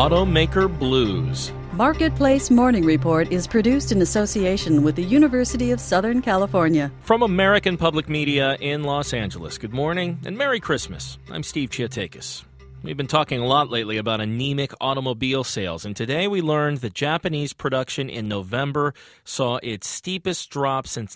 automaker blues. Marketplace Morning Report is produced in association with the University of Southern California. From American Public Media in Los Angeles, good morning and Merry Christmas. I'm Steve Chiatakis. We've been talking a lot lately about anemic automobile sales, and today we learned that Japanese production in November saw its steepest drop since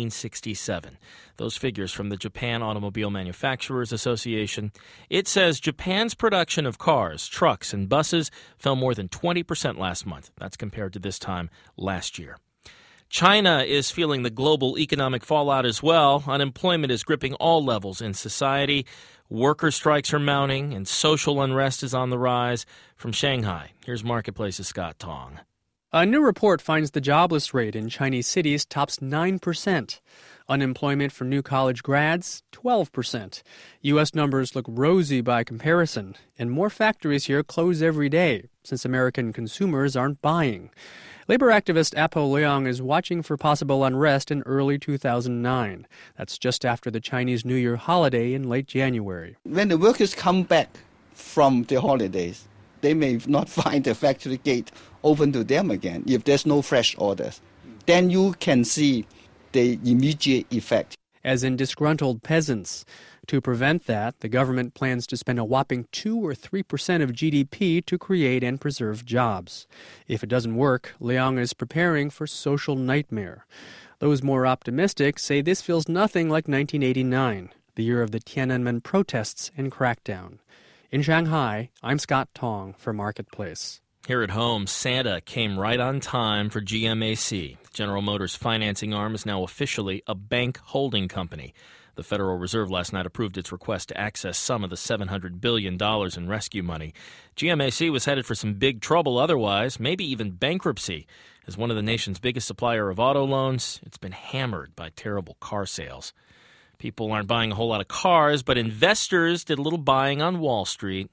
1967. Those figures from the Japan Automobile Manufacturers Association. It says Japan's production of cars, trucks, and buses fell more than 20% last month. That's compared to this time last year. China is feeling the global economic fallout as well. Unemployment is gripping all levels in society. Worker strikes are mounting, and social unrest is on the rise. From Shanghai, here's Marketplace's Scott Tong. A new report finds the jobless rate in Chinese cities tops 9%. Unemployment for new college grads, 12%. U.S. numbers look rosy by comparison, and more factories here close every day since American consumers aren't buying. Labor activist Apo Leong is watching for possible unrest in early 2009. That's just after the Chinese New Year holiday in late January. When the workers come back from the holidays, they may not find the factory gate open to them again if there's no fresh orders. Then you can see the immediate effect. As in disgruntled peasants. To prevent that, the government plans to spend a whopping 2 or 3% of GDP to create and preserve jobs. If it doesn't work, Leong is preparing for social nightmare. Those more optimistic say this feels nothing like 1989, the year of the Tiananmen protests and crackdown. In Shanghai, I'm Scott Tong for Marketplace. Here at home, Santa came right on time for GMAC. General Motors' financing arm is now officially a bank holding company. The Federal Reserve last night approved its request to access some of the $700 billion in rescue money. GMAC was headed for some big trouble otherwise, maybe even bankruptcy. As one of the nation's biggest supplier of auto loans, it's been hammered by terrible car sales. People aren't buying a whole lot of cars, but investors did a little buying on Wall Street.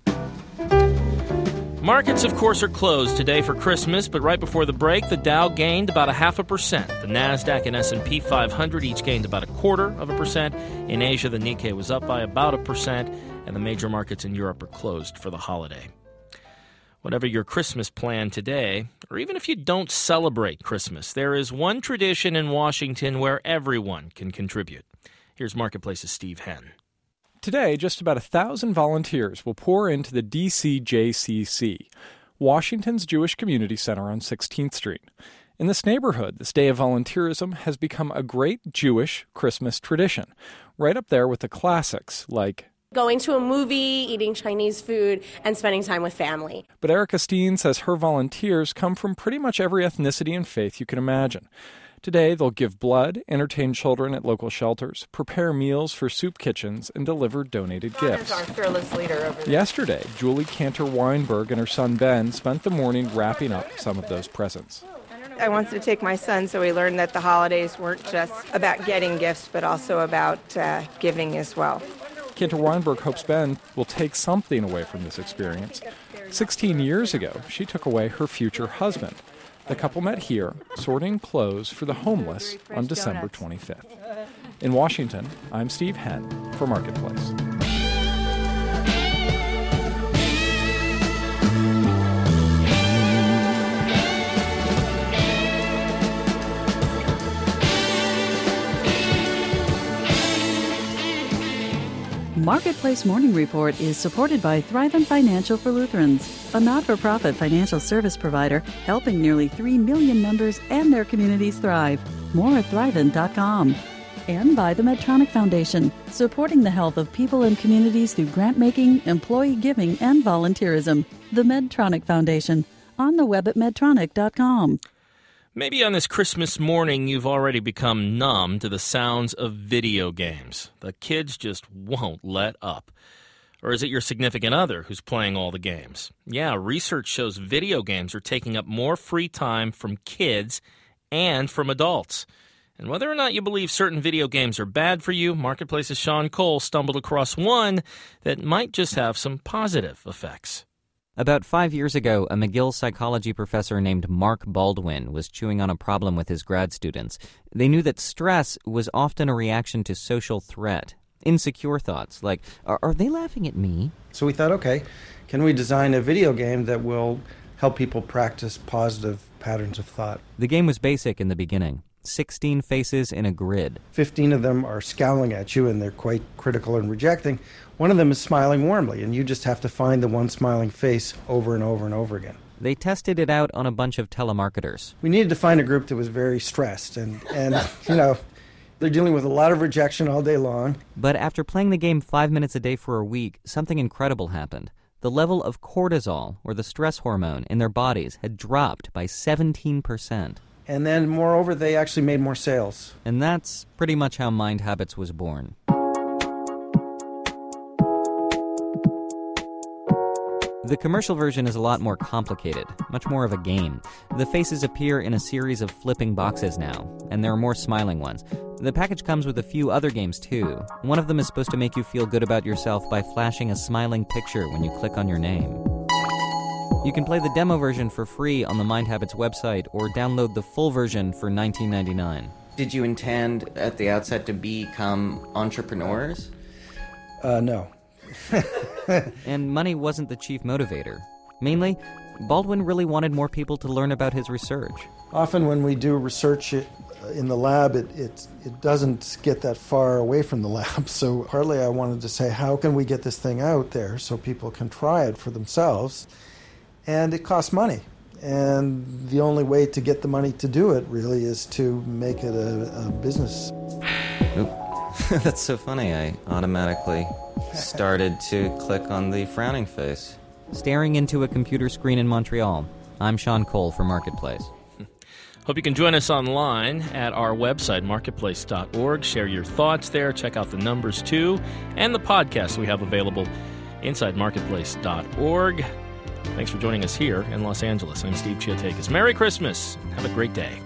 Markets, of course, are closed today for Christmas, but right before the break, the Dow gained about 0.5%. The Nasdaq and S&P 500 each gained about 0.25%. In Asia, the Nikkei was up by about 1%, and the major markets in Europe are closed for the holiday. Whatever your Christmas plan today, or even if you don't celebrate Christmas, there is one tradition in Washington where everyone can contribute. Here's Marketplace's Steve Henn. Today, just about 1,000 volunteers will pour into the DCJCC, Washington's Jewish Community Center on 16th Street. In this neighborhood, this day of volunteerism has become a great Jewish Christmas tradition, right up there with the classics like going to a movie, eating Chinese food, and spending time with family. But Erica Steen says her volunteers come from pretty much every ethnicity and faith you can imagine. Today, they'll give blood, entertain children at local shelters, prepare meals for soup kitchens, and deliver donated gifts. Our fearless leader over there. Yesterday, Julie Cantor-Weinberg and her son Ben spent the morning wrapping up some of those presents. I wanted to take my son so he learned that the holidays weren't just about getting gifts, but also about giving as well. Cantor-Weinberg hopes Ben will take something away from this experience. 16 years ago, she took away her future husband. The couple met here, sorting clothes for the homeless on December 25th. In Washington, I'm Steve Henn for Marketplace. Marketplace Morning Report is supported by Thrivent Financial for Lutherans, a not-for-profit financial service provider helping nearly 3 million members and their communities thrive. More at Thrivent.com. And by the Medtronic Foundation, supporting the health of people and communities through grant-making, employee giving, and volunteerism. The Medtronic Foundation, on the web at Medtronic.com. Maybe on this Christmas morning you've already become numb to the sounds of video games. The kids just won't let up. Or is it your significant other who's playing all the games? Yeah, research shows video games are taking up more free time from kids and from adults. And whether or not you believe certain video games are bad for you, Marketplace's Sean Cole stumbled across one that might just have some positive effects. About 5 years ago, a McGill psychology professor named Mark Baldwin was chewing on a problem with his grad students. They knew that stress was often a reaction to social threat. insecure thoughts like, are they laughing at me? So we thought, okay, can we design a video game that will help people practice positive patterns of thought? The game was basic in the beginning. 16 faces in a grid. 15 of them are scowling at you, and they're quite critical and rejecting. One of them is smiling warmly, and you just have to find the one smiling face over and over and over again. They tested it out on a bunch of telemarketers. We needed to find a group that was very stressed, and you know, they're dealing with a lot of rejection all day long. But after playing the game 5 minutes a day for a week, something incredible happened. The level of cortisol, or the stress hormone, in their bodies had dropped by 17%. And then, moreover, they actually made more sales. And that's pretty much how Mind Habits was born. The commercial version is a lot more complicated, much more of a game. The faces appear in a series of flipping boxes now, and there are more smiling ones. The package comes with a few other games too. One of them is supposed to make you feel good about yourself by flashing a smiling picture when you click on your name. You can play the demo version for free on the Mind Habits website or download the full version for $19.99. Did you intend at the outset to become entrepreneurs? No. And money wasn't the chief motivator. Mainly, Baldwin really wanted more people to learn about his research. Often when we do research in the lab, it doesn't get that far away from the lab. So partly I wanted to say, how can we get this thing out there so people can try it for themselves? And it costs money. And the only way to get the money to do it, really, is to make it a business. Oop. That's so funny. I automatically started to click on the frowning face. Staring into a computer screen in Montreal, I'm Sean Cole for Marketplace. Hope you can join us online at our website, marketplace.org. Share your thoughts there. Check out the numbers, too, and the podcast we have available inside marketplace.org. Thanks for joining us here in Los Angeles. I'm Steve Chiatakis. Merry Christmas. Have a great day.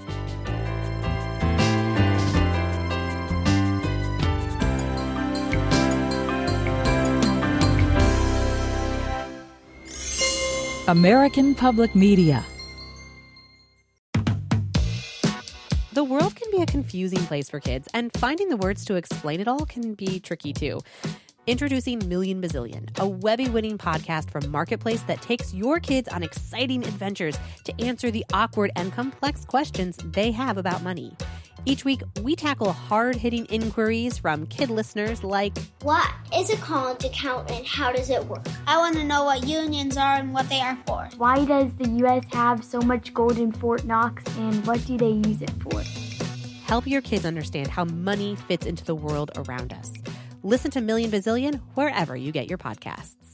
American Public Media. The world can be a confusing place for kids, and finding the words to explain it all can be tricky, too. Introducing Million Bazillion, a Webby-winning podcast from Marketplace that takes your kids on exciting adventures to answer the awkward and complex questions they have about money. Each week, we tackle hard-hitting inquiries from kid listeners like, what is a college account and how does it work? I want to know what unions are and what they are for. Why does the U.S. have so much gold in Fort Knox and what do they use it for? Help your kids understand how money fits into the world around us. Listen to Million Bazillion wherever you get your podcasts.